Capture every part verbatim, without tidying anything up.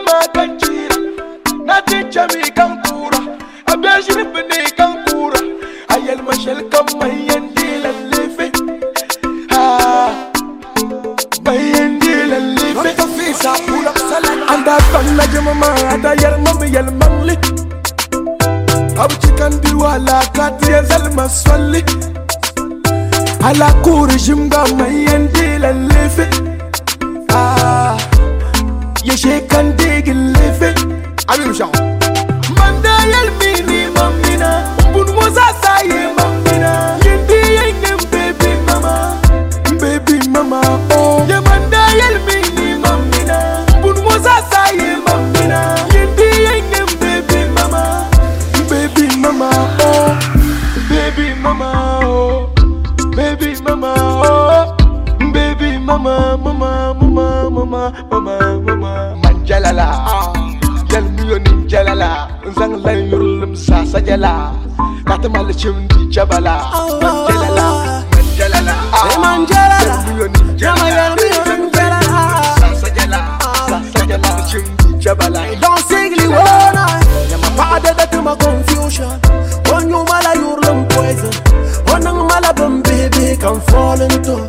makanchira natincha mi kankura abeshiri bini kankura ayel mashal kamayandi lalife ah bayandi lalife to fisa pull up salat anda bang najma ma ada yar mam yel mamli abu chikan di wala kat yazal maswali ala kurjim ga mayandi lalife ah ye kan digil lefe abi msha manda yel mini mamina bun moza saye mamina yindi yengem baby mama baby mama oh ye manda yel mini mamina bun moza saye mamina yindi yengem baby mama baby mama oh baby mama oh baby mama oh baby mama mama mama mama mama mama manjalala jal miyoni jalala zang lay yurlum sa sajala katamal chimdi jabala manjalala manjalala manjalala miyoni jalala sa sajala sa sajala chimdi jabala don't sigli wona yama paade that my confusion on you mala yurlum poison on mala bum baby can fall into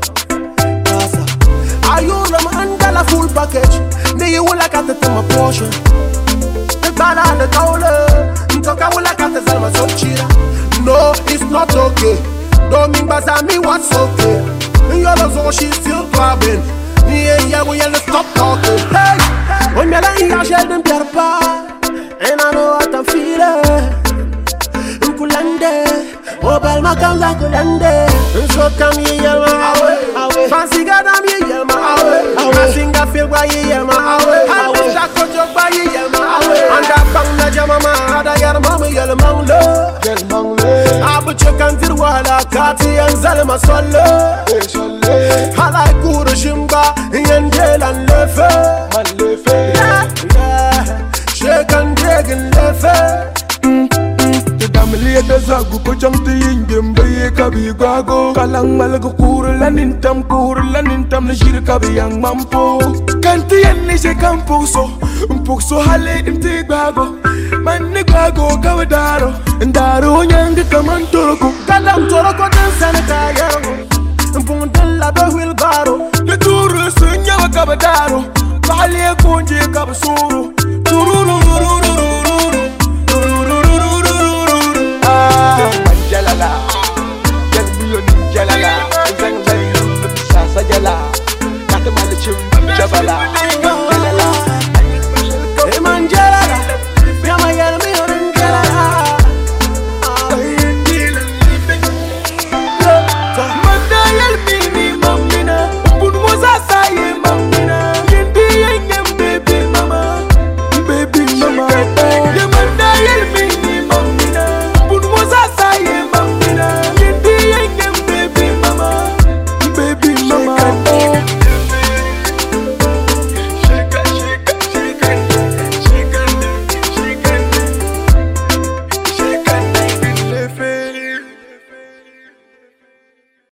ayurlum andala full package me you will like at the my portion the bala the dollar ntoka will like at the salma sochira no it's not okay don't mean baza me what's okay your love she's still clubbing yeah yeah we will stop talking hey when me like ya shell them perpa and I know what I'm feeling kulande obal makamza kulande so come here my away away fancy got am here my away away singa feel why here my away away shako jog by here my away and that bang na jama ma ada yar mama yel manglo yel manglo abu chokan dir wala kati anzal ma solo solo hala kuru shimba yendelan lefe man lefe yeah shekan degen lefe Liya zagu ko jamti yingem baye kabi gago kalang malaga kurla nintam kurla nintam na shir kabi yang mampo kanti yan ni se kampo so umpuk so hale imti gago man ni gago kawadaro ndaro nyang kaman toroko kalam toroko dan sana kayango umpung dalla be wil garo le turu sunya kabadaro bale konje kabsuru tururu manjalala jal miyoni jalala zang zang sa sajala katamal chim jabala